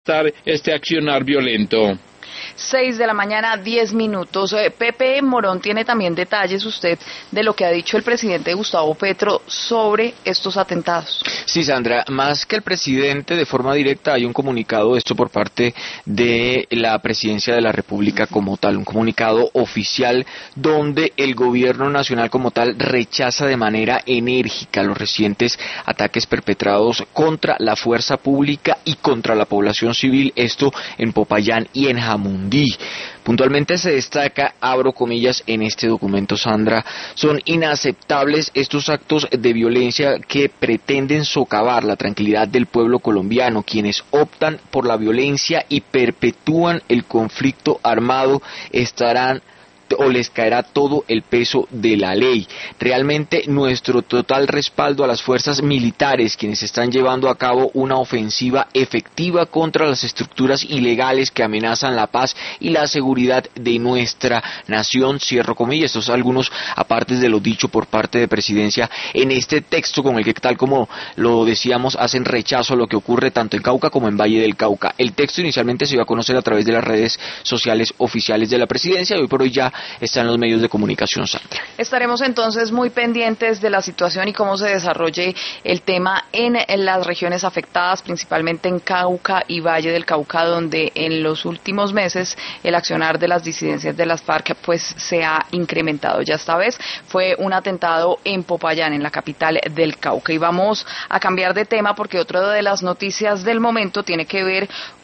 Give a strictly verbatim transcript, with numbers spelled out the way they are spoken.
contrarrestar este accionar violento. Seis de la mañana, diez minutos. Eh, Pepe Morón tiene también detalles usted de lo que ha dicho el presidente Gustavo Petro sobre estos atentados. Sí, Sandra, más que el presidente de forma directa hay un comunicado, esto por parte de la presidencia de la República como tal, un comunicado oficial donde el gobierno nacional como tal rechaza de manera enérgica los recientes ataques perpetrados contra la fuerza pública y contra la población civil, esto en Popayán y en Jamundí. Puntualmente se destaca, abro comillas en este documento, Sandra, son inaceptables estos actos de violencia que pretenden socavar la tranquilidad del pueblo colombiano, quienes optan por la violencia y perpetúan el conflicto armado estarán o les caerá todo el peso de la ley. Realmente nuestro total respaldo a las fuerzas militares, quienes están llevando a cabo una ofensiva efectiva contra las estructuras ilegales que amenazan la paz y la seguridad de nuestra nación, cierro comillas. Estos son algunos apartes de lo dicho por parte de presidencia en este texto con el que, tal como lo decíamos, hacen rechazo a lo que ocurre tanto en Cauca como en Valle del Cauca. El texto inicialmente se iba a conocer a través de las redes sociales oficiales de la presidencia y hoy por hoy ya está en los medios de comunicación, Sandra. Estaremos entonces muy pendientes de la situación y cómo se desarrolle el tema en, en las regiones afectadas, principalmente en Cauca y Valle del Cauca, donde en los últimos meses el accionar de las disidencias de las FARC pues se ha incrementado. Ya esta vez fue un atentado en Popayán, en la capital del Cauca. Y vamos a cambiar de tema porque otra de las noticias del momento tiene que ver